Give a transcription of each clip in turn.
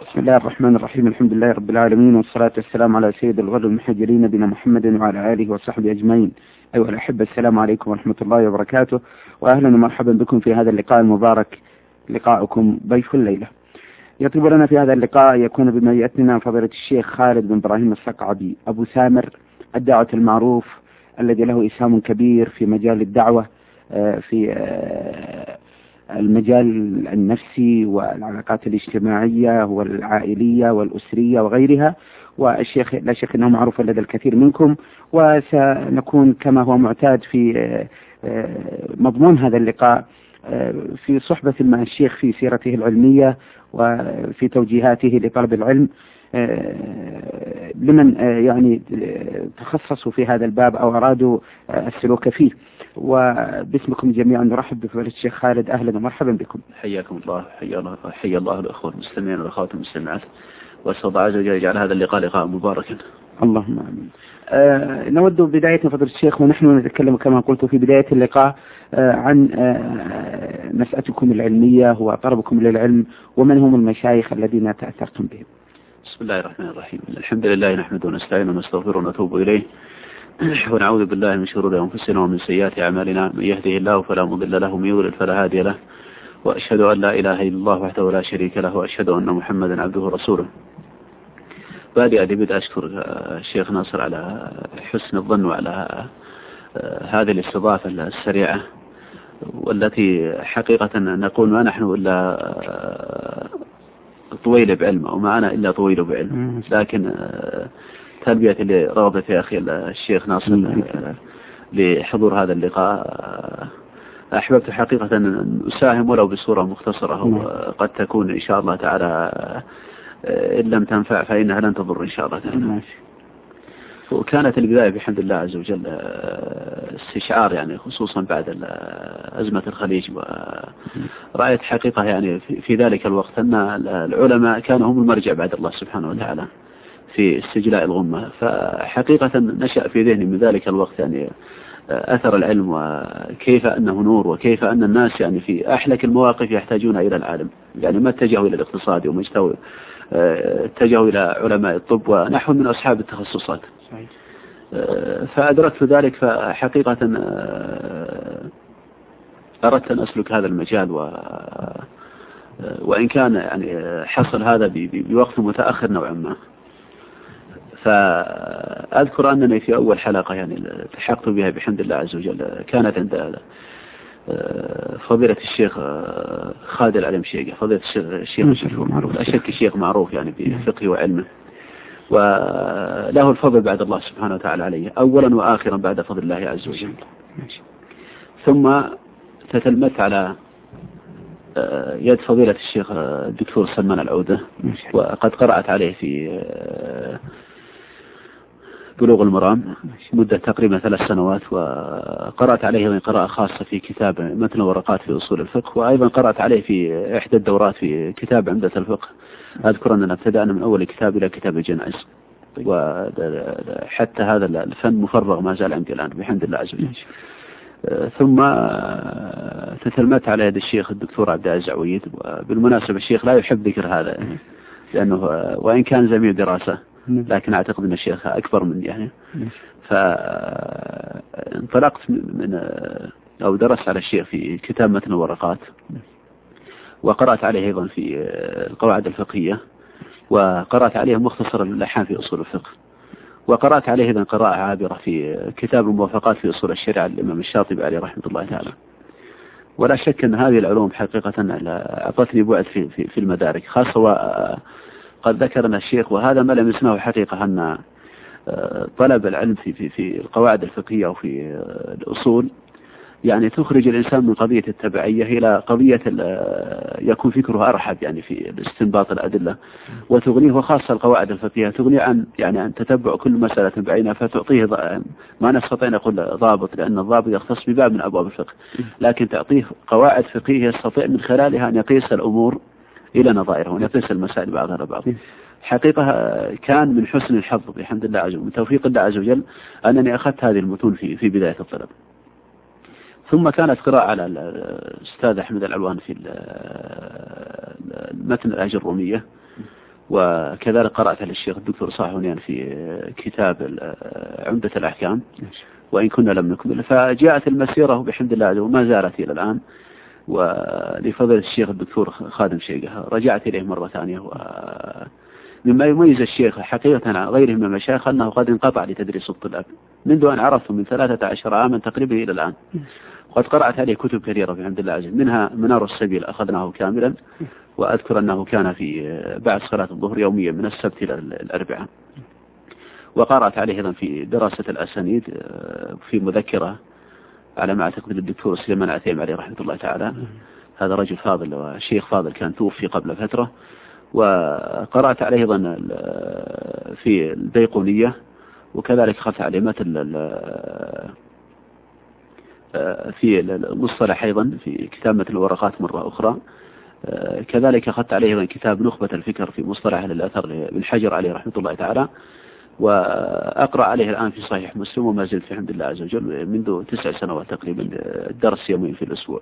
بسم الله الرحمن الرحيم. الحمد لله رب العالمين، والصلاة والسلام على سيد الغر المحجرين نبينا محمد وعلى آله وصحبه أجمعين. أيها الأحبة، السلام عليكم ورحمة الله وبركاته، وأهلا ومرحبا بكم في هذا اللقاء المبارك، لقاؤكم ضيف الليلة. يطيب لنا في هذا اللقاء يكون بميئتنا فضيلة الشيخ خالد بن إبراهيم الصقعبي أبو سامر، الداعية المعروف الذي له إسهام كبير في مجال الدعوة، في المجال النفسي والعلاقات الاجتماعية والعائلية والأسرية وغيرها. والشيخ لا شك أنه معروف لدى الكثير منكم، وسنكون كما هو معتاد في مضمون هذا اللقاء في صحبة مع الشيخ في سيرته العلمية وفي توجيهاته لطلب العلم لمن يعني تخصصوا في هذا الباب أو أرادوا السلوك فيه. وباسمكم جميعا نرحب بفضيلة الشيخ خالد، أهلا ومرحبا بكم. حياكم الله، حيا الله الأخوة المسلمين والأخوات المسلمات، وأسأل الله عز وجل يجعل هذا اللقاء لقاء مباركا. اللهم آمين. نود بداية فضيلة الشيخ، ونحن نتكلم كما قلت في بداية اللقاء عن مسألتكم العلمية وطلبكم للعلم، ومن هم المشايخ الذين تأثرتم بهم. بسم الله الرحمن الرحيم. الحمد لله نحمده ونستعينه ونستغفره ونتوب إليه، ونعوذ بالله من شرور أنفسنا ومن سيئات أعمالنا، من يهده الله فلا مضل له ومن يضلل فلا هادي له، وأشهد أن لا إله إلا الله وحده لا شريك له، وأشهد أن محمدا عبده ورسوله. بدأ أشكر الشيخ ناصر على حسن الظن وعلى هذه الاستضافة السريعة، والتي حقيقة نقول ما نحن إلا طويل بعلم، وما أنا إلا طويل بعلم، لكن تلبية لرغبة يا أخي الشيخ ناصر لحضور هذا اللقاء أحببت حقيقة أن أساهم ولو بصورة مختصرة، وقد تكون إن شاء الله تعالى إن لم تنفع فإنها لن تضر إن شاء الله تعالى. وكانت البداية بحمد الله عز وجل استشعار، يعني خصوصا بعد أزمة الخليج، ورأيت حقيقة يعني في ذلك الوقت أن العلماء كانوا هم المرجع بعد الله سبحانه وتعالى في استجلاء الغمة. فحقيقة نشأ في ذهني من ذلك الوقت يعني أثر العلم، وكيف أنه نور، وكيف أن الناس يعني في أحلك المواقف يحتاجون إلى العالم، يعني ما اتجهوا إلى الاقتصاد وما اتجهوا إلى علماء الطب ونحو من أصحاب التخصصات. فأدركت ذلك، فحقيقة أردت أن أسلك هذا المجال، وإن كان يعني حصل هذا بوقت متأخر نوعا ما. فأذكر أنني في أول حلقة يعني التحقت بها بحمد الله عز وجل كانت عند فضيلة الشيخ خالد العلمشيقي، فضيلة الشيخ معروف، أشك الشيخ معروف يعني بفقه وعلمه، وله الفضل بعد الله سبحانه وتعالى عليه أولا وآخرا بعد فضل الله عز وجل. ثم تتلمت على يد فضيلة الشيخ الدكتور سلمان العودة، وقد قرأت عليه في بلوغ المرام مدة تقريبا 3 سنوات، وقرأت عليه قراءة خاصة في كتاب متن ورقات في أصول الفقه، وأيضا قرأت عليه في إحدى الدورات في كتاب عمدة الفقه. أذكر أننا ابتدأنا من أول كتاب إلى كتاب الجنائز، وحتى هذا الفن مفرغ ما زال عندي الآن بحمد الله عز وجل. ثم تتلمت على يد الشيخ الدكتور عبد العزيز عويد، وبالمناسبة الشيخ لا يحب ذكر هذا لأنه وإن كان زميل دراسة، لكن أعتقد أن الشيخ أكبر مني يعني. فانطلقت أو درست على الشيخ في كتاب متن ورقات، وقرأت عليه أيضا في القواعد الفقهية، وقرأت عليه مختصر اللحام في أصول الفقه، وقرأت عليه أيضا قراءة عابرة في كتاب الموافقات في أصول الشريعة للإمام الشاطبي عليه رحمة الله تعالى. ولا شك أن هذه العلوم حقيقة أعطتني بعد في المدارك خاصة. وقد ذكرنا الشيخ، وهذا ما لمسناه حقيقة، أن طلب العلم في القواعد الفقهية وفي الأصول يعني تخرج الإنسان من قضية التبعية إلى قضية يكون فكره أرحب يعني في الاستنباط الأدلة، وتغنيه، وخاصة القواعد الفقهية تغني عن تتبع كل مسألة بعينها، فتعطيه ما نستطيع نقول ضابط، لأن الضابط يختص بباب من أبواب الفقه، لكن تعطيه قواعد فقهية يستطيع من خلالها أن يقيس الأمور إلى نظائرها، وأن يقيس المسائل بعضها على بعض. حقيقة كان من حسن الحظ بحمد الله عز وجل، من توفيق الله عز وجل، أنني أخذت هذه المتون في بداية الطلب. ثم كانت قراءة على الأستاذ أحمد العلوان في المتن الأجر الرومية، وكذلك قرأت على الشيخ الدكتور صالح هنيان في كتاب عمدة الأحكام، وإن كنا لم نكمل. فجاءت المسيرة بحمد الله وما زالت إلى الآن، ولفضل الشيخ الدكتور خادم شيقة رجعت إليه مرة ثانية. مما يميز الشيخ حقيقة عن غيره من المشايخ أنه قد انقطع لتدريس الطلاب منذ أن عرفته من 13 عاما تقريبا إلى الآن. قد قرأت عليه كتب كثيرة بحمد الله عز وجل، منها منار السبيل أخذناه كاملا، وأذكر أنه كان في بعد صلاة الظهر يوميا من السبت إلى الأربعاء. وقرأت عليه أيضا في دراسة الأسانيد في مذكرة على ما أعتقد للدكتور سليمان عثيم عليه رحمة الله تعالى، هذا رجل فاضل وشيخ فاضل كان توفي قبل فترة. وقرأت عليه أيضا في البيقونية، وكذلك أخذت عليه مثل في المصطلح أيضا في كتاب مثل الورقات مرة أخرى. كذلك أخذت عليه أيضا كتاب نخبة الفكر في مصطلح الأثر بن حجر عليه رحمة الله تعالى، وأقرأ عليه الآن في صحيح مسلم، وما زلت في الحمد لله عز وجل منذ 9 سنوات تقريبا الدرس يومين في الأسبوع.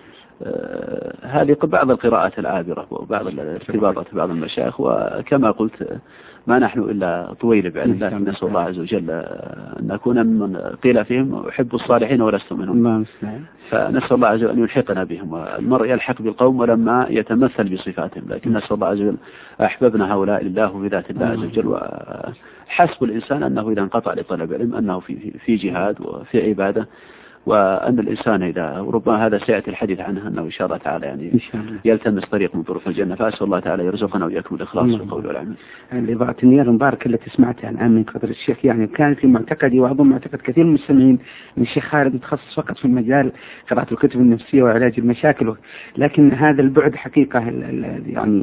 هذه بعض القراءات العابرة وبعض الارتباطات بعض المشايخ. وكما قلت ما نحن إلا طويل بعلم الله، نسأل الله عز وجل أن نكون من قيل فيهم أحب الصالحين ولست منهم، فنسأل الله عز وجل أن يلحقنا بهم. والمرء يلحق بالقوم ولما يتمثل بصفاتهم، لكن نسأل الله عز وجل أحببنا هؤلاء لله بذات الله عز وجل. وحسب الإنسان أنه إذا انقطع لطلب علم أنه في جهاد وفي عبادة، وأن الإنسان إذا ربما هذا سيأتي الحديث عنه أنه إن شاء الله تعالى يعني يلتمس طريق من طرق الجنة. فأسأل الله تعالى يرزقنا وإياكم الإخلاص والقول والعمل. الإضاءة النية المباركة التي سمعتها الآن من قدر الشيخ يعني كانت في معتقدي وأظن معتقد كثير من المستمعين من الشيخ خالد متخصص فقط في المجال قراءة الكتب النفسية وعلاج المشاكل، لكن هذا البعد حقيقة يعني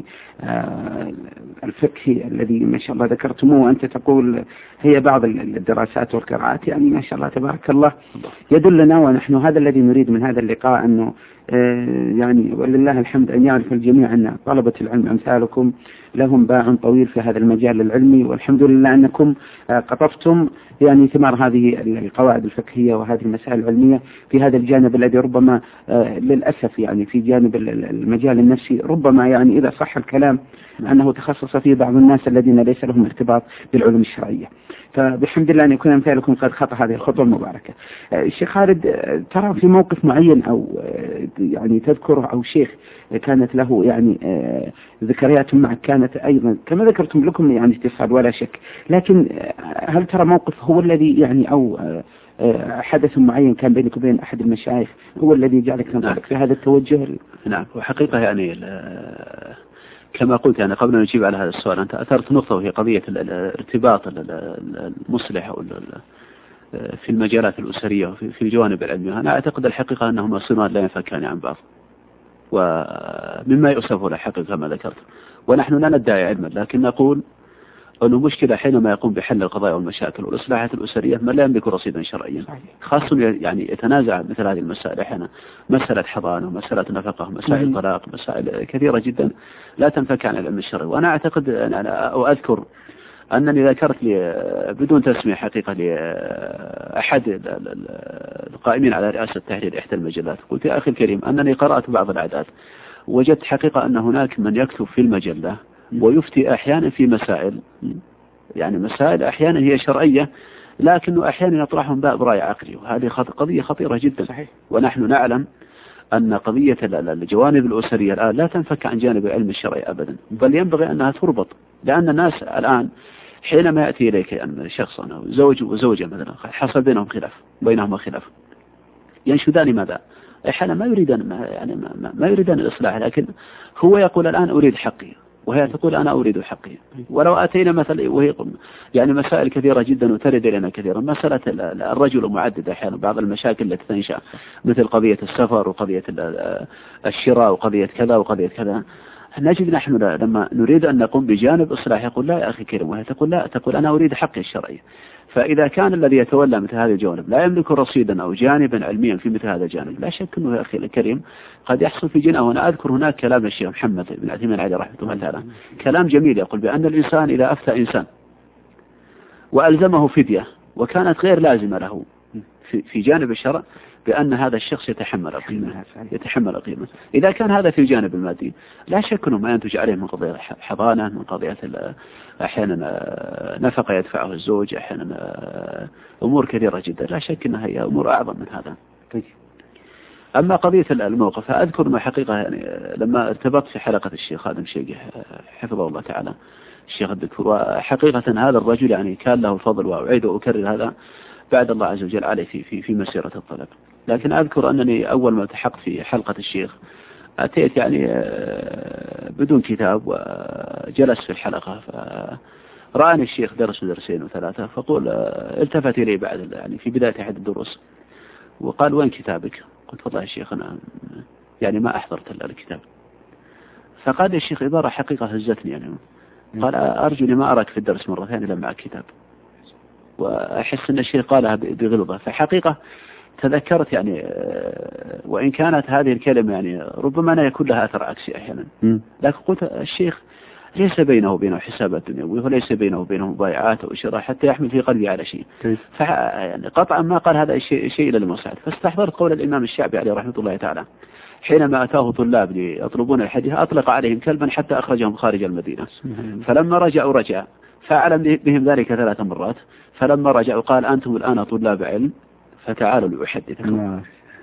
الفقهي الذي ما شاء الله ذكرتموه، وأنت تقول هي بعض الدراسات والقراءات يعني ما شاء الله تبارك الله يدلنا، ونحن هذا الذي نريد من هذا اللقاء أنه يعني ولله الحمد أن يعرف الجميع أن طلبة العلم أمثالكم لهم باع طويل في هذا المجال العلمي، والحمد لله أنكم قطفتم يعني ثمار هذه القواعد الفقهية وهذه المسائل العلمية في هذا الجانب الذي ربما للأسف يعني في جانب المجال النفسي ربما يعني إذا صح الكلام أنه تخصص فيه بعض الناس الذين ليس لهم ارتباط بالعلوم الشرعية. فبحمد الله أن يكون أمثالكم قد خطأ هذه الخطوة المباركة. الشيخ خالد، ترى في موقف معين أو يعني تذكره أو شيخ كانت له يعني ذكريات معك كانت أيضا كما ذكرتم لكم يعني اتصال ولا شك، لكن هل ترى موقف هو الذي يعني أو حدث معين كان بينك وبين أحد المشايخ هو الذي جعلك تنطلق في هذا التوجه؟ نعم، وحقيقة يعني كما قلت يعني قبل أن نجيب على هذا السؤال أنت أثرت نقطة وهي قضية الارتباط المصلح في المجالات الأسرية وفي الجوانب العلمية. أنا أعتقد الحقيقة أنهما صنوان لا ينفكان عن بعض، ومما يؤسف له حقيقة كما ذكرت. ونحن لا ندعي علما، لكن نقول أنه مشكلة حينما يقوم بحل القضايا والمشاكل والإصلاحات الأسرية من لا يملك رصيدا شرعيا، خاصة يعني يتنازع مثل هذه المسائل أحيانا، مسألة حضانة ومسألة نفقة ومسائل طلاق، مسائل كثيرة جدا لا تنفك عن العلم الشرعي. وأنا أعتقد أو أذكر أنني ذكرت لي بدون تسمية حقيقة لأحد القائمين على رئاسة تحرير إحدى المجلات، قلت يا أخي الكريم أنني قرأت بعض العادات، وجدت حقيقة أن هناك من يكتب في المجلة ويفتي أحيانا في مسائل يعني مسائل أحيانا هي شرعية، لكنه أحيانا يطرحهم باب رأي عقلي، وهذه قضية خطيرة جدا. صحيح. ونحن نعلم أن قضية الجوانب الأسرية الآن لا تنفك عن جانب العلم الشرعي أبدا، بل ينبغي أنها تربط، لأن الناس الآن حينما يأتي إليك يعني شخص أو زوج وزوجة مثلا حصل بينهم بينهما خلاف ينشدان ماذا؟ أحيانا ما يريدان الإصلاح، لكن هو يقول الآن أريد حقي وهي تقول أنا أريد حقي. ولو أتينا مثلا وهي يعني مسائل كثيرة جدا وترد إلينا كثيرا، مسألة الرجل معدد أحيانا بعض المشاكل التي تنشأ مثل قضية السفر وقضية الشراء وقضية كذا وقضية كذا، نجد نحن لما نريد أن نقوم بجانب إصلاح يقول لا يا أخي كريم، وهي تقول لا، تقول أنا أريد حقي الشرعي. فإذا كان الذي يتولى مثل هذه الجوانب لا يملك رصيدا أو جانبا علميا في مثل هذا الجانب، لا شك أنه يا أخي الكريم قد يحصل في جنة. وأنا أذكر هناك كلام الشيخ محمد بن عثيمين عليه رحمة الله تعالى، كلام جميل يقول بأن الإنسان إذا أفتى إنسان وألزمه فدية وكانت غير لازمة له في جانب الشرع، بأن هذا الشخص يتحمل القيمة. إذا كان هذا في الجانب المادي لا شك أنه ما ينتج عليه من قضية حضانة، من قضية أحيانا نفقة يدفعه الزوج، أحيانا أمور كثيرة جدا، لا شك أنها هي أمور أعظم من هذا. أما قضية الموقف فأذكر أنه حقيقة يعني لما ارتبطت في حلقة الشيخ خادم شيقي حفظه الله تعالى الشيخ الدكتور، وحقيقة هذا الرجل يعني كان له الفضل، وأعيد وأكرر هذا بعد الله عز وجل عليه في مسيرة الطلب. لكن أذكر أنني أول ما التحقت في حلقة الشيخ أتيت يعني بدون كتاب وجلس في الحلقة، فرآني الشيخ درس ودرسين وثلاثة، فقول التفت إلي بعد يعني في بداية أحد الدروس وقال وين كتابك؟ قلت والله يا شيخ أنا يعني ما أحضرت إلا الكتاب. فقال الشيخ عبارة حقيقة هزتني يعني، قال أرجو لي ما أراك في الدرس مرة ثانية لما معك كتاب. وأحس أن الشيخ قالها بغلظة. فحقيقة تذكرت يعني وإن كانت هذه الكلمة يعني ربما أنا يكون لها أثر عكسي أحيانا، لكن قلت الشيخ ليس بينه وبينه حسابات دنيوية، وليس بينه وبينه مبايعات أو شراء حتى يحمل في قلبي على شيء. يعني قطعا ما قال هذا شيء إلى المصلحة. فاستحضرت قول الإمام الشعبي عليه رحمة الله تعالى حينما أتاه طلاب ليطلبون الحديث أطلق عليهم كلبا حتى أخرجهم خارج المدينة، فلما رجع فأعلم بهم ذلك 3 مرات، فلما رجعوا قال أنتم الآن طلاب علم فتعالوا لأحدثكم.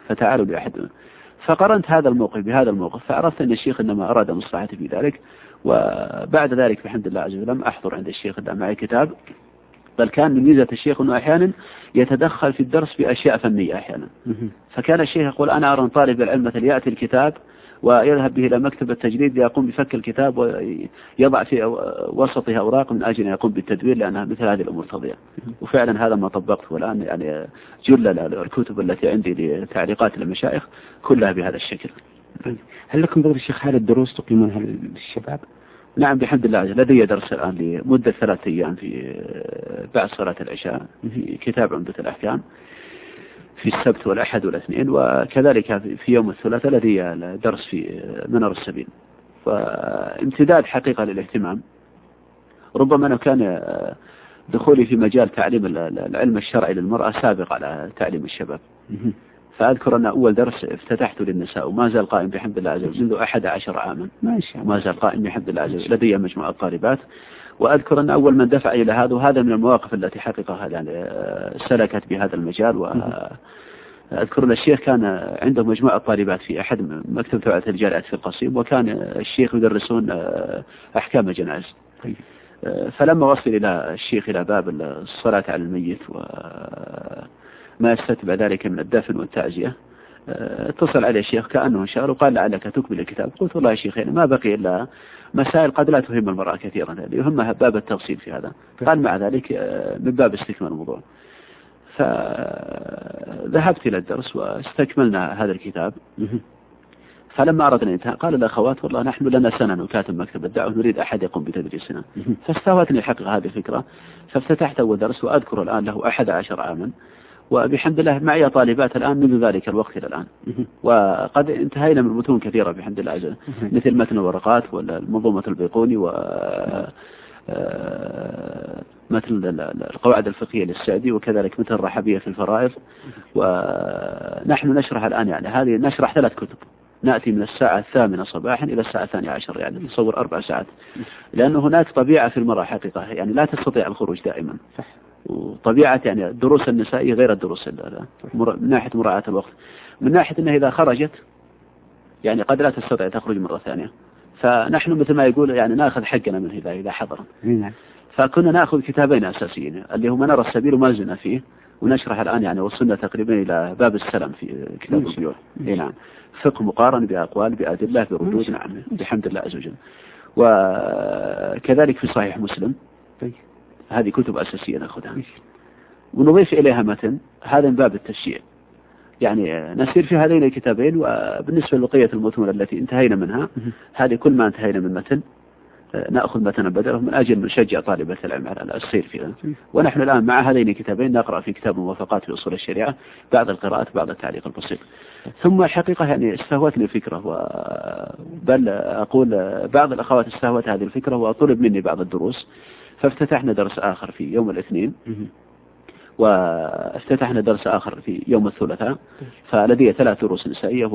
فقرنت هذا الموقف بهذا الموقف، فعرفت أن الشيخ إنما أراد مصلحتي في ذلك. وبعد ذلك بحمد الله عز وجل لم أحضر عند الشيخ إلا معي كتاب، بل كان من ميزة الشيخ أنه أحيانا يتدخل في الدرس بأشياء فنية أحيانا. فكان الشيخ يقول أنا أرى طالب العلم مثل يأتي الكتاب ويذهب به إلى مكتب التجريد ليقوم بفك الكتاب ويضع في وسطها أوراق من أجل أن يقوم بالتدوير، لأنها مثل هذه الأمور تضيع. وفعلا هذا ما طبقته، والآن يعني جل الكتب التي عندي لتعليقات المشايخ كلها بهذا الشكل. هل لكم بعض الشيخ حال الدروس تقيمونها للشباب؟ نعم بحمد الله. لدي درس الآن لمدة 3 أيام في بعد صلاة العشاء في كتاب عمدة الأحكام في السبت والأحد والاثنين، وكذلك في يوم الثلاثاء لدي درس في منار السبيل. فامتداد حقيقة للاهتمام. ربما أنا كان دخولي في مجال تعليم العلم الشرعي للمرأة سابق على تعليم الشباب. فأذكر أن أول درس افتتحته للنساء وما زال قائم بحمد الله عز وجل منذ 11 عاما، ما زال قائم بحمد الله عز وجل. لدي مجموعة طالبات. وأذكر أن أول من دفع إلى هذا، وهذا من المواقف التي حقيقة يعني سلكت بهذا المجال. وأذكر أن الشيخ كان عنده مجموعة طالبات في أحد مكتب توعية الجاليات في القصيم، وكان الشيخ يدرسون أحكام الجنائز. فلما وصل إلى الشيخ إلى باب الصلاة على الميت وما يستتبع ذلك من الدفن والتعزية، اتصل عليه الشيخ كأنه انشار وقال لعلك تكمل الكتاب. قلت والله يا شيخ يعني ما بقي إلا مسائل قد لا تهم المرأة كثيرا، يهمها باب التفصيل في هذا. قال مع ذلك من باب استكمال الموضوع. فذهبت إلى الدرس واستكملنا هذا الكتاب. فلما أردنا الانتهاء قال الأخوات والله نحن لنا سنة نكاتب مكتب الدعوة نريد أحد يقوم بتدريسنا. فاستهوتني الحقيقة هذه الفكرة، فافتتحت أول درس وأذكر الآن له 11 عاما، وبحمد الله معي طالبات الآن منذ ذلك الوقت إلى الآن. وقد انتهينا من متون كثيرة بحمد الله عز وجل، مثل متن الورقات والمنظومة البيقوني مثل القواعد الفقهية للسعدي، وكذلك مثل الرحبية في الفرائض. ونحن نشرح الآن يعني هذه نشرح 3 كتب، نأتي من الساعة 8 صباحا إلى الساعة 12، يعني نصور 4 ساعات، لأن هناك طبيعة في المرأة حقيقة يعني لا تستطيع الخروج دائما. وطبيعة يعني الدروس النسائية غير الدروس من ناحية مراعاة الوقت، من ناحية أنها إذا خرجت يعني قد لا تستطيع تخرج مرة ثانية. فنحن مثل ما يقول يعني نأخذ حقنا منه إذا حضر. فكنا نأخذ كتابين أساسيين اللي هم منار السبيل وما زلنا فيه، ونشرح الآن يعني وصلنا تقريبا إلى باب السلام في كتاب البيوع. نعم، فقه مقارن بأقوال بأدلة بردود. نعم بحمد الله عز وجل. وكذلك في صحيح مسلم، هذه كتب أساسية نأخذها، ونضيف إليها متن. هذا من باب التشجيع، يعني نسير في هذين الكتابين. وبالنسبة لبقية المتون التي انتهينا منها، هذه كل ما انتهينا من متن نأخذ متنا بدله من أجل نشجع طالبة العلم على السير فيها. ونحن الآن مع هذين الكتابين نقرأ في كتاب موافقات في أصول الشريعة بعض القراءات بعض التعليق البسيط. ثم الحقيقة يعني استهوتني الفكرة، بل أقول بعض الأخوات استهوت هذه الفكرة وطلب مني بعض الدروس، فافتتحنا درس آخر في يوم الاثنين. وافتتحنا درس آخر في يوم الثلاثاء، فلدي 3 دروس نسائية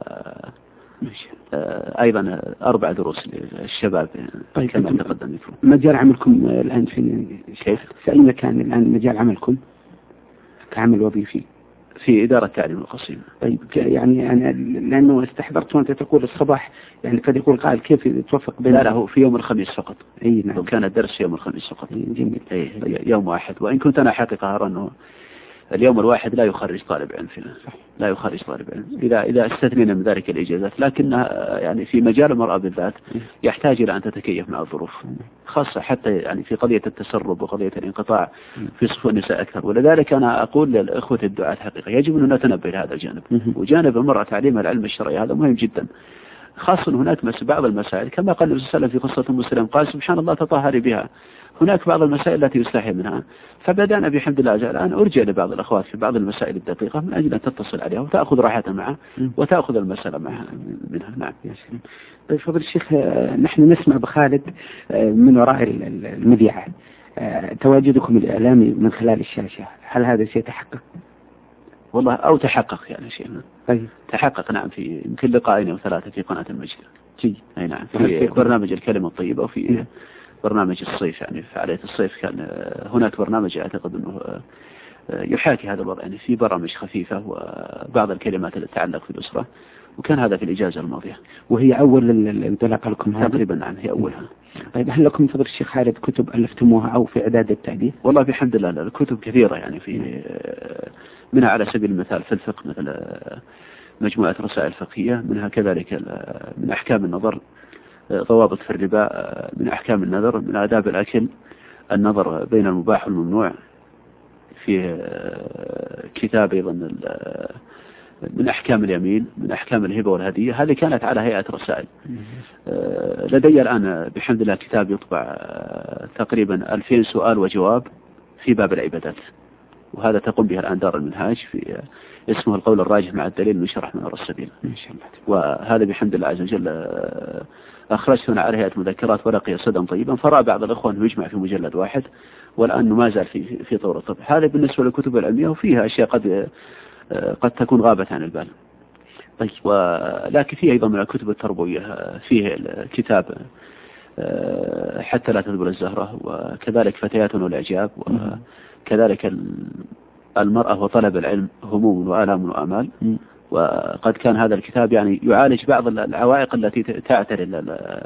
أيضا 4 دروس للشباب. طيب كما تقدم لكم. مجال عملكم الآن كيف؟ في أي مكان الآن مجال عملكم كعمل وظيفي؟ في إدارة تعليم القصيم. طيب يعني أنا لأنه استحضرت وأنت تقول الصباح، يعني قد يقول قائل كيف توفق بين؟ لا هو في يوم الخميس فقط. أي نعم. وكان الدرس في يوم الخميس فقط. جميل. يوم واحد، وإن كنت أنا حقيقة أرى أنه اليوم الواحد لا يخرج طالب علم فينا، لا يخرج طالب علم إذا استثنينا من ذلك الإجازات، لكن يعني في مجال المرأة بالذات يحتاج إلى أن تتكيف مع الظروف، خاصة حتى يعني في قضية التسرب وقضية الانقطاع في صفوف النساء أكثر. ولذلك أنا أقول للإخوة الدعاة حقيقة يجب أن نتنبه لهذا الجانب، وجانب المرأة تعليم العلم الشرعي هذا مهم جدا، خاصة هناك بعض المسائل كما قال النبي صلى الله عليه وسلم في قصة أم سلمة قال سبحان الله تطهري بها. هناك بعض المسائل التي يستحي منها، فبدأنا بحمد الله الآن أرجع لبعض الأخوات في بعض المسائل الدقيقة من أجل أن تتصل عليها وتأخذ راحتها معها وتأخذ المسألة معها منها. نعم يا سلام. طيب فضل الشيخ، نحن نسمع بخالد من وراء المذيعة تواجدكم الإعلامي من خلال الشاشة، هل هذا سيتحقق؟ والله أو تحقق يعني شيء. طيب تحقق نعم، في يمكن لقاءين أو 3 في قناة المجد. أي نعم، في برنامج الكلمة الطيبة وفي برنامج الصيف، يعني فعالية الصيف كان هناك برنامج أعتقد أنه يحاكي هذا الوضع، يعني في برامج خفيفة وبعض الكلمات التي تتعلق في الأسرة، وكان هذا في الإجازة الماضية. وهي أول الانطلاقة لكم هذا؟ تقريبا نعم هي أولها. طيب هل لكم فضل الشيخ خالد كتب ألفتموها أو في إعداد التعديل؟ والله بحمد الله الكتب كثيرة، يعني في منها على سبيل المثال في الفقه مثل مجموعة رسائل فقهية، منها كذلك من أحكام النظر ضوابط في الربا، من أحكام النذر، من آداب الأكل النظر بين المباح والممنوع، في كتاب أيضا من أحكام اليمين، من أحكام الهبة والهدية. هذه كانت على هيئة رسائل. لدي الآن بحمد الله كتاب يطبع تقريبا 2000 سؤال وجواب في باب العبادات، وهذا تقوم به الآن دار المنهاج في اسمه القول الراجح مع الدليل من شرح منار السبيل. وهذا بحمد الله عز وجل أخرجت هنا على هيئة مذكرات ولقي صدى طيبا، فرأى بعض الأخوة أنه يجمع في مجلد واحد، والآن ما زال في طور الطبع. هذا بالنسبة للكتب العلمية، وفيها أشياء قد تكون غابت عن البال. طيب ولكن فيه أيضا من الكتب التربوية، فيه الكتاب حتى لا تذبل الزهرة، وكذلك فتياتنا الإعجاب، وكذلك المرأة وطلب العلم هموم وآلام وآمال. وقد كان هذا الكتاب يعني يعالج بعض العوائق التي تعتري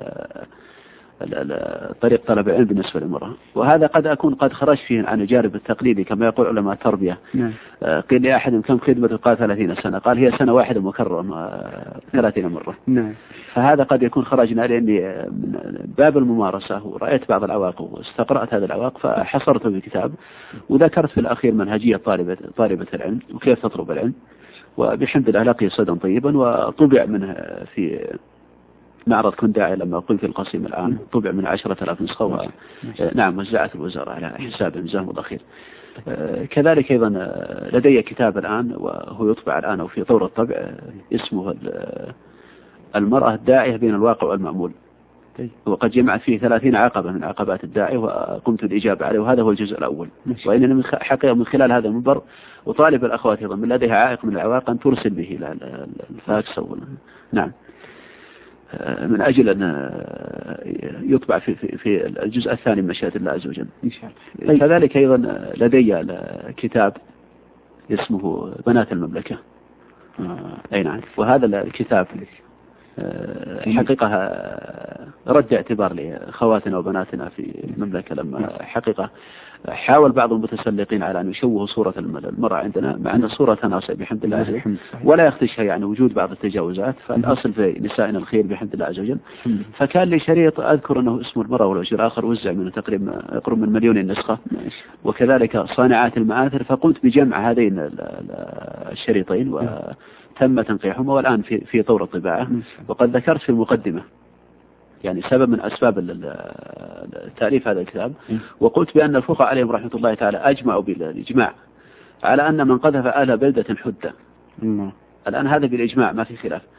طريق طلب العلم بالنسبة للمرأة، وهذا قد خرج فيه عن الجانب التقليدي كما يقول علماء التربية. قيل لأحد كم خدمته؟ قال 30 سنة، قال هي سنة واحدة مكررة 30 مرة. فهذا قد يكون خرجنا لأني من باب الممارسة ورأيت بعض العوائق واستقرأت هذه العوائق فحصرته في كتاب، وذكرت في الأخير منهجية طالبة العلم وكيف تطلب العلم، وبحمد الله لقي صدى طيبا، وطبع منه في معرض كن داعي لما قلت في القصيم الآن، طبع من 10,000 نسخة. نعم وزعت الوزارة على حسابهم جزاهم الله خير. كذلك أيضا لدي كتاب الآن وهو يطبع الآن وفي طور الطبع، اسمه المرأة الداعية بين الواقع والمعمول، وقد جمعت فيه 30 عقبة من عقبات الداعي وقمت بالإجابة عليه، وهذا هو الجزء الأول. وإنني حقيقة من خلال هذا المنبر وطالب الأخوات أيضا من لديها عائق من العوائق أن ترسل به إلى الفاكس. نعم، من أجل أن يطبع في الجزء الثاني من مشيئة الله عز وجل إن شاء الله. كذلك أيضا لدي كتاب اسمه بنات المملكة. أي نعم، وهذا الكتاب حقيقة رد اعتبار لأخواتنا وبناتنا في المملكة، لما حقيقة حاول بعض المتسلقين على أن يشوهوا صورة المرأة عندنا، مع أن الصورة تناسب بحمد الله عز وجل، ولا يخفي شيء يعني وجود بعض التجاوزات، فالأصل في نسائنا الخير بحمد الله عز وجل. فكان لي شريط أذكر أنه اسمه المرأة والوجه الآخر، وزع منه تقريبا يقرب من 1,000,000 نسخة، وكذلك صانعات المآثر، فقمت بجمع هذين الشريطين وتم تنقيحهما، والآن في طور الطباعة. وقد ذكرت في المقدمة يعني سبب من أسباب تأليف هذا الكتاب، وقلت بأن الفقهاء عليهم رحمة الله تعالى أجمعوا بالإجماع على أن من قذف أهل بلدة حدة. الآن هذا بالإجماع ما في خلاف.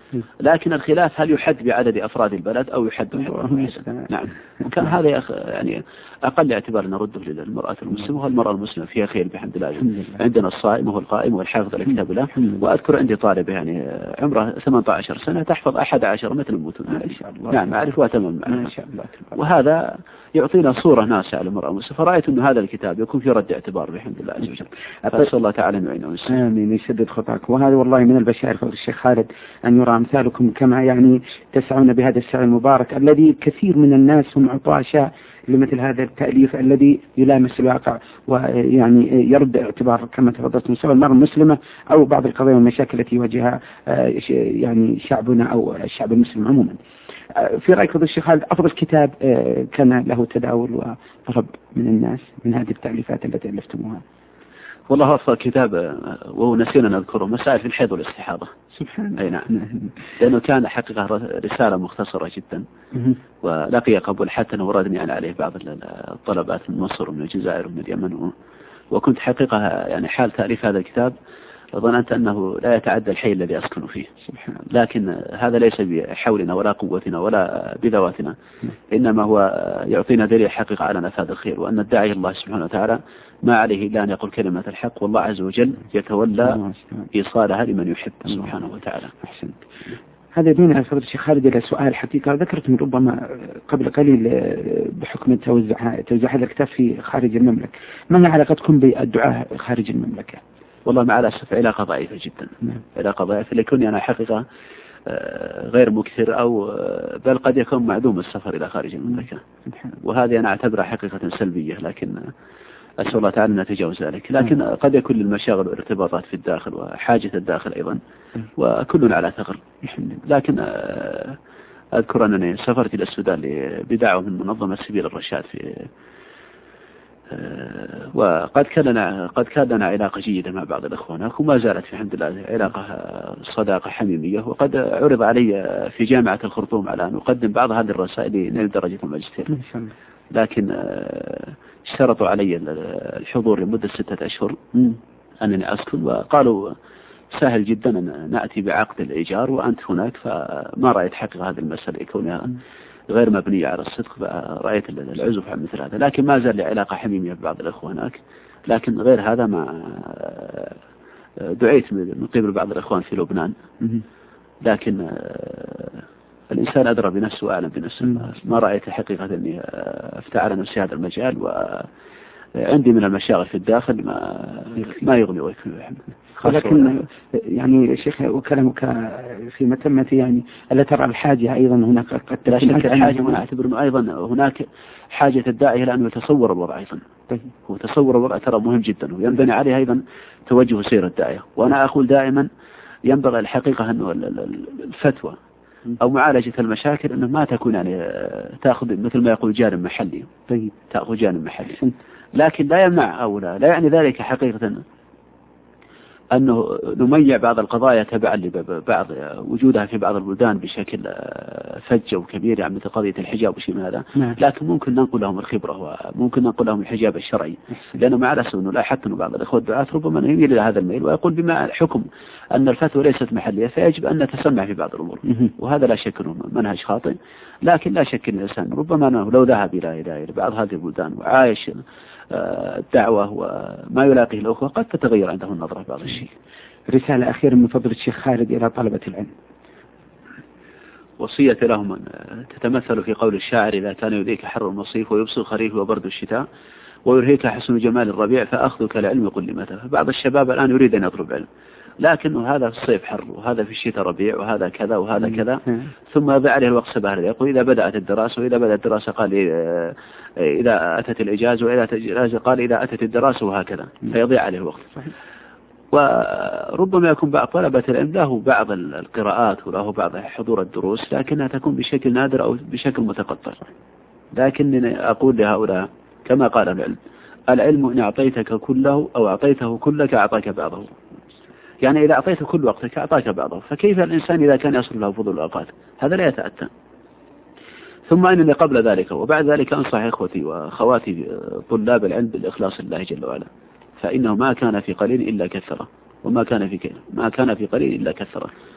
لكن الخلاف هل يحد بعدد أفراد البلد أو يحد نعم. وكان هذا يعني أقل اعتبار نرده للمرأة المسلمة، والمرأة المسلمة فيها خير بحمد الله. عندنا الصائم والقائم والحافظ لكتاب الله. وأذكر عندي طالب يعني عمره 18 سنة تحفظ 11 مثل المتون. نعم أعرفها تمام ما شاء الله. وهذا يعطينا صورة ناسعة للمرأة المسلمة. فرأيت أن هذا الكتاب يكون في رد اعتبار بحمد الله عز وجل. أسأل الله تعالى أن يعينه. آمين يسدد خطاك. وهذا والله من البشائر فضل الشيخ خالد أن يرى أمثالكم كما يعني تسعون بهذا السعي المبارك الذي كثير من الناس هم عطاشا لمثل هذا التأليف الذي يلامس الواقع ويعني يرد اعتبار كما تفضلتم سواء المرأة المسلمة أو بعض القضايا والمشاكل التي يواجهها يعني شعبنا أو الشعب المسلم عموما. في رأيك فضل الشيخ خالد أفضل كتاب كان له تداول وطلب من الناس من هذه التأليفات التي ألفتموها؟ والله أفضل كتاب وهو نسينا نذكره مسائل في الحيض والاستحاضة. سبحان أي نعم. لأنه كان حقيقة رسالة مختصرة جدا ولقي قبول حتى وردني يعني عليه بعض الطلبات من مصر ومن الجزائر ومن اليمن. وكنت حقيقة يعني حال تأليف هذا الكتاب ظننت أنه لا يتعدى الحي الذي أسكن فيه. لكن هذا ليس بحولنا ولا قوتنا ولا بذواتنا، إنما هو يعطينا دليل حقيقة على نفاذ الخير، وأن الداعي الله سبحانه وتعالى ما عليه إلا أن يقول كلمة الحق، والله عز وجل يتولى إيصالها لمن يحب سبحانه وتعالى. أحسنت. هذا يدعونا فضل الشيخ خالد إلى سؤال حقيقة ذكرت من ربما قبل قليل بحكم توزيع هذا الكتاب في خارج المملكة. ما هي علاقتكم بالدعاء خارج المملكة؟ والله مع الأسف علاقة ضعيفة جدا. علاقة ضعيفة لكوني أنا حقيقة غير مكثر أو بل قد يكون معدوم السفر إلى خارج المملكة، وهذه أنا أعتبرها حقيقة سلبية، لكن أسأل الله تعالى أن نتجاوز ذلك. لكن قد يكون للمشاغل والارتباطات في الداخل وحاجة الداخل أيضا، وكلنا على ثغر. لكن أذكر أنني سافرت إلى السودان بدعوة من منظمة سبيل الرشاد وقد كان لنا علاقة جيدة مع بعض الأخوان هناك، وما زالت في الحمد لله علاقة صداقة حميمية. وقد عرض علي في جامعة الخرطوم على أن أقدم بعض هذه الرسائل لنيل درجة الماجستير، لكن اشترطوا علي الحضور لمدة 6 أشهر أنني أسكن، وقالوا سهل جدا أن نأتي بعقد الإيجار وأنت هناك. فما رأيت حقيقة هذه المسألة كونها غير مبنية على الصدق، فرأيت العزف عن مثل هذا. لكن ما زال لي علاقة حميمية ببعض الأخوة هناك، لكن غير هذا ما دعيت من قبل بعض الأخوان في لبنان، لكن الإنسان أدرى بنفسه وأعلم بنفسه. ما رأيت حقيقة أني أفتح على نفسي هذا المجال، وعندي من المشاغل في الداخل ما يغني ويكفي. لكن يعني شيخ وكلامك في متمة يعني ألا ترى الحاجة أيضا هناك قد لا شك الحاجة، وأنا أعتبر أنه أيضا هناك حاجة الداعية لأنه يتصور الوضع أيضا. هو تصور الوضع ترى مهم جدا، وينبني عليه أيضا توجه سير الداعية. وأنا أقول دائما ينبغي الحقيقة أنه الفتوى أو معالجة المشاكل أنه ما تكون يعني تأخذ مثل ما يقول جانب محلي. تأخذ جانب محلي، لكن لا يمنع أو لا يعني ذلك حقيقة أنه نميع بعض القضايا تبعا لبعض وجودها في بعض البلدان بشكل فج وكبير، يعني مثل قضية الحجاب وشيء من هذا. لكن ممكن ننقل لهم الخبرة وممكن ننقل لهم الحجاب الشرعي، لأنه مع الأسف أنه لاحظت أن بعض الأخوة الدعاة ربما يميل إلى هذا الميل ويقول بما حكم أن الفتوى ليست محلية فيجب أن نتسمع في بعض الأمور، وهذا لا شك أنه منهج خاطئ. لكن لا شك أن الإنسان ربما أنه لو ذهب إلى بعض هذه البلدان وعايش الدعوة وما يلاقيه الأخوة قد تتغير عنده النظرة في بعض الشيء. رسالة أخيرة من فضل الشيخ خالد إلى طلبة العلم. وصية لهم أن تتمثل في قول الشاعر: إذا كان يؤذيك حر المصيف ويبصر الخريف وبرد الشتاء ويرهيك حسن جمال الربيع فأخذك العلم قل متى. فبعض الشباب الآن يريد أن يطلب علم، لكن هذا في الصيف حر وهذا في الشتاء ربيع وهذا كذا وهذا كذا، ثم يضع عليه الوقت سبهر. يقول إذا بدأت الدراسة، وإذا بدأت الدراسة قال إذا أتت الإجازة، وإذا أتت الإجازة قال إذا أتت الدراسة، وهكذا فيضيع عليه الوقت. وربما يكون بعض طلبة العلم له بعض القراءات وله بعض حضور الدروس، لكنها تكون بشكل نادر أو بشكل متقطع. لكنني أقول لهؤلاء كما قال العلم إن أعطيتك كله أو أعطيته كلك أعطاك بعضه. يعني إذا أعطيته كل وقتك أعطاك بعضه، فكيف الإنسان إذا كان يصل له فضل الأوقات؟ هذا لا يتأتى. ثم أنني قبل ذلك وبعد ذلك أنصح إخوتي وأخواتي طلاب العلم بالإخلاص لله جل وعلا، فإنه ما كان في قليل إلا كثرة، وما كان في قليل إلا كثرة.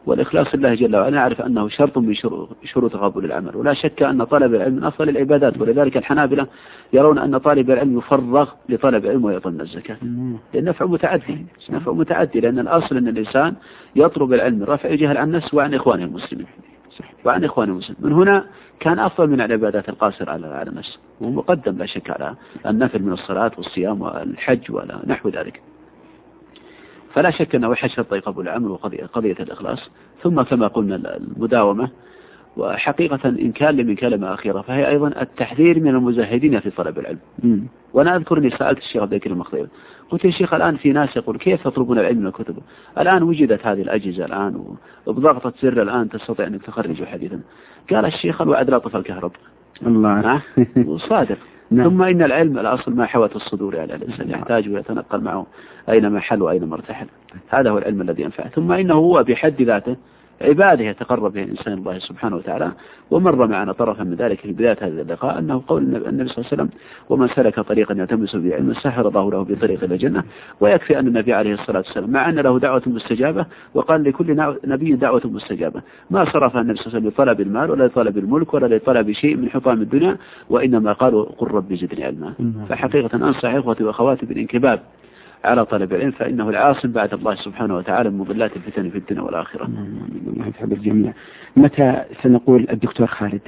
والإخلاص لله جل وعلا نعرف أنه شرط من شروط قبول العمل، ولا شك أن طلب العلم من أفضل العبادات، ولذلك الحنابلة يرون أن طالب العلم يفرغ لطلب العلم ويعطي من الزكاة، لأن نفعه متعدي، لأن الأصل أن الإنسان يطلب العلم رفع الجهل عن نفسه وعن إخوانه المسلمين، من هنا كان أفضل من العبادات القاصرة على النفس، ومقدم لا شك على النفل من الصلاة والصيام والحج ولا نحو ذلك. فلا شك أنه شرط قبول العمل وقضية الإخلاص، ثم كما قلنا المداومة، وحقيقة إن كان من كلمة أخيرة فهي أيضا التحذير من المزهدين في طلب العلم. وأنا أذكر أني سألت الشيخ عبد الكريم المخضير، قلت يا شيخ الآن في ناس يقول كيف يطلبون العلم من الكتب؟ الآن وجدت هذه الأجهزة الآن وبضغطة زر الآن تستطيع أن تخرج حديثا. قال الشيخ الوعد لا طفى الكهرب. الله صادق. ثم إن العلم الأصل ما حوت الصدور على الإنسان، يحتاج ويتنقل معه أينما حل وأينما ارتحل، هذا هو العلم الذي ينفع. ثم إنه هو بحد ذاته عباده يتقرب به الإنسان الله سبحانه وتعالى، ومر معنا طرفا من ذلك في بداية هذا اللقاء أنه قول النبي صلى الله عليه وسلم: ومن سلك طريقا يلتمس به علما سهل الله له بطريق إلى الجنة. ويكفي أن النبي عليه الصلاة والسلام مع أن له دعوة مستجابة، وقال لكل نبي دعوة مستجابة، ما صرف النبي صلى الله عليه وسلم لطلب المال ولا لطلب الملك ولا لطلب شيء من حطام الدنيا، وإنما قالوا قل رب زدني علما. فحقيقة أنصح إخوتي وأخواتي بالانكباب على طلب العلم، فإنه العاصم بعد الله سبحانه وتعالى من مضلات الفتن في الدنيا والآخرة. الله يحب الجميع. متى سنقول الدكتور خالد؟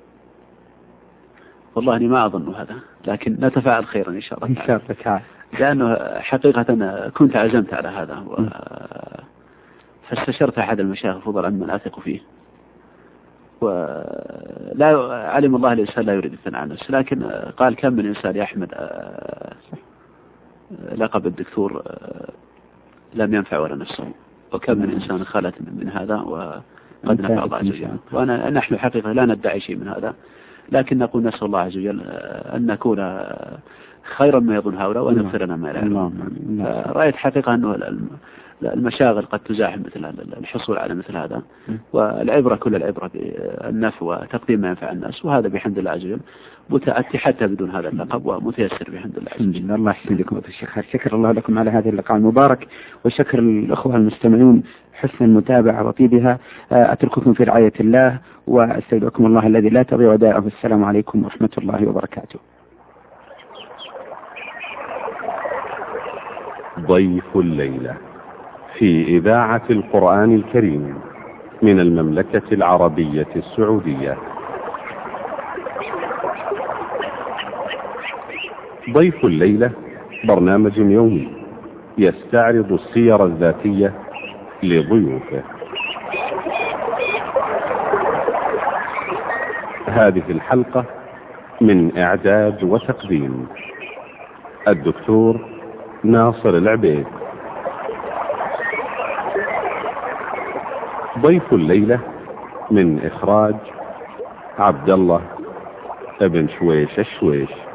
والله أني ما أظن هذا، لكن نتفاعل خيرا إن شاء الله تعالى. إن شاء الله تعالى. لأنه حقيقة كنت عزمت على هذا فاستشرت أحد المشايخ فضل عمن أثق فيه، ولا علم الله الإنسان لا يريد الثناء عن نفسه، لكن قال كم من إنسان يا أحمد لقب الدكتور لم ينفع ولا نفسه، وكم من إنسان خلت من هذا وقد نفع الله عز وجل. ونحن حقيقة لا ندعي شيء من هذا، لكن نقول نسأل الله عز وجل أن نكون خيرا ما يظن هؤلاء وأن يغفر لنا ما لا. رأيت حقيقة أنه المشاغل قد تزاحم مثل الحصول على مثل هذا، والعبرة كل العبرة بالنفع وتقديم ما ينفع الناس، وهذا بحمد الله عز وجل متأتي حتى بدون هذا اللقب ومتيسر بحمد الله عز وجل. الله يحسن لكم الشيخ، شكر الله لكم على هذا اللقاء المبارك، وشكر الأخوة المستمعون حسن المتابعة وطيبها. أترككم في رعاية الله وأستودعكم الله الذي لا تضيع ودائعه. السلام عليكم ورحمة الله وبركاته. ضيف الليلة في إذاعة القرآن الكريم من المملكة العربية السعودية. ضيف الليلة برنامج يومي يستعرض السير الذاتية لضيوفه. هذه الحلقة من إعداد وتقديم الدكتور ناصر العبيد. ضيف الليلة من إخراج عبد الله ابن شويش الشويش.